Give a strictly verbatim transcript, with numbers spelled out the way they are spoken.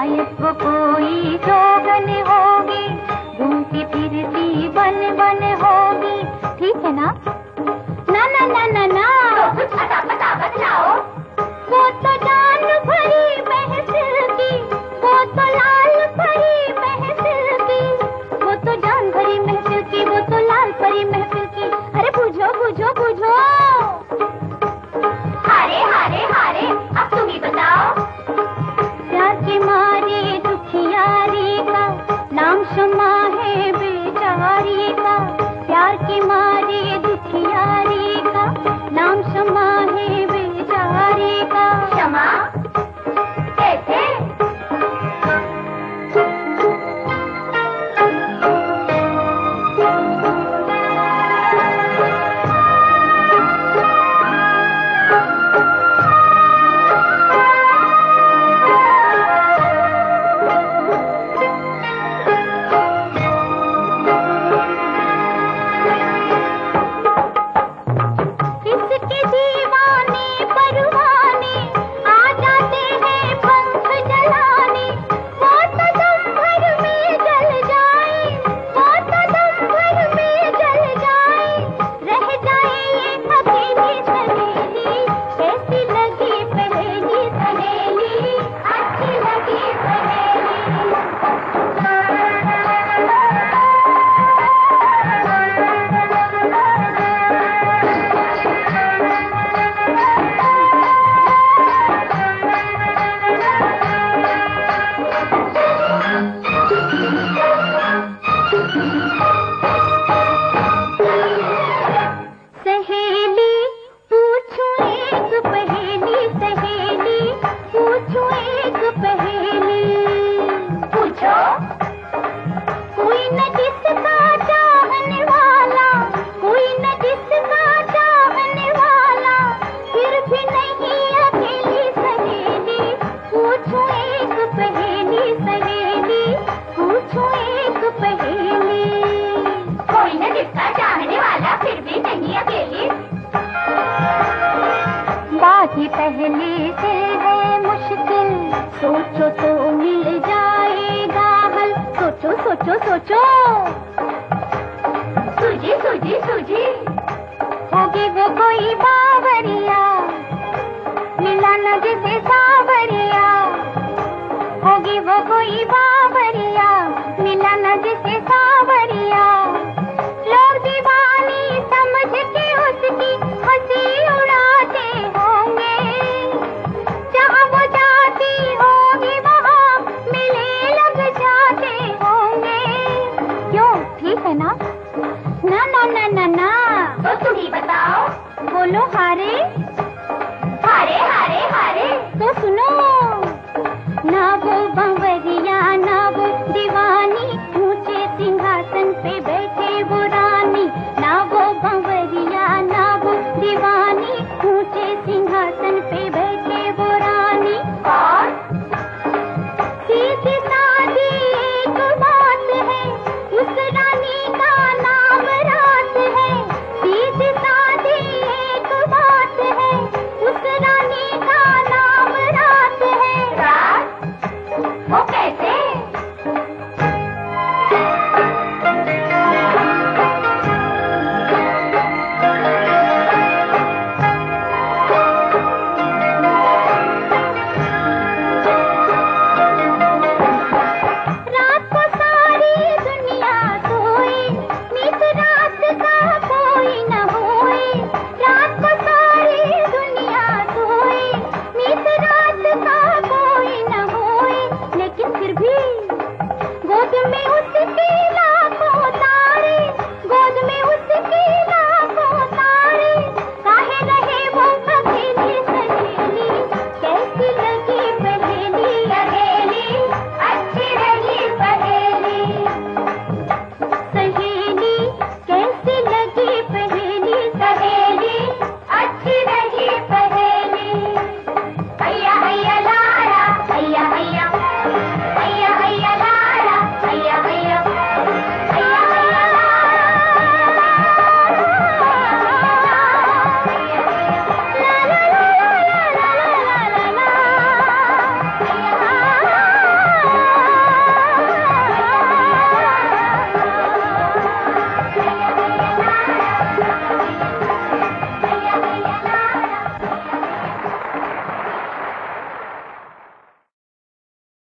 शायद वो कोई जोगन होगी, घूमती फिरती बन बन होगी। ठीक है ना? ना ना ना ना ना तो कुछ अता पता बतलाओ। वो तो जान भरी महफिल की, वो तो लाल भरी महफिल की, वो तो जान भरी महफिल की, वो तो लाल भरी महफिल की। अरे बुझो बुझो बुझो। हारे हारे हारे, अब तुम ही बताओ। प्यार के मारे दुखियारी का नाम शमा है बेचारी का। प्यार के मारे दुखियारी का नाम शमा है बेचारी का। क्षमा कैसे? पहले से है मुश्किल, सोचो तो मिल जाएगा हल। सोचो सोचो सोचो। सूझी सूझी सूझी। होगी वो कोई बावरिया, मिला न जिसे सावरिया। होगी वो कोई बावरिया, मिला न जिसे सावरिया। लोग दीवानी समझ के उसकी हंसी उड़ाते होंगे। जहाँ वो जाती होगी वहाँ मिले लग जाते होंगे। क्यों, ठीक है ना? ना ना ना ना ना। तो तुम ही बताओ। बोलो हारे हारे हारे हारे। तो सुनो। ना वो बावरिया ना वो दीवानी, ऊंचे सिंहासन पे बैठे वो रानी। ना वो बावरिया ना वो दीवानी, ऊंचे सिंहासन पे बैठे वो रानी। और सीधी सादी एक बात है, उस रानी का नाम रात है। सीधी सादी एक बात है, उस रानी का नाम रात है। रात वो कैसे?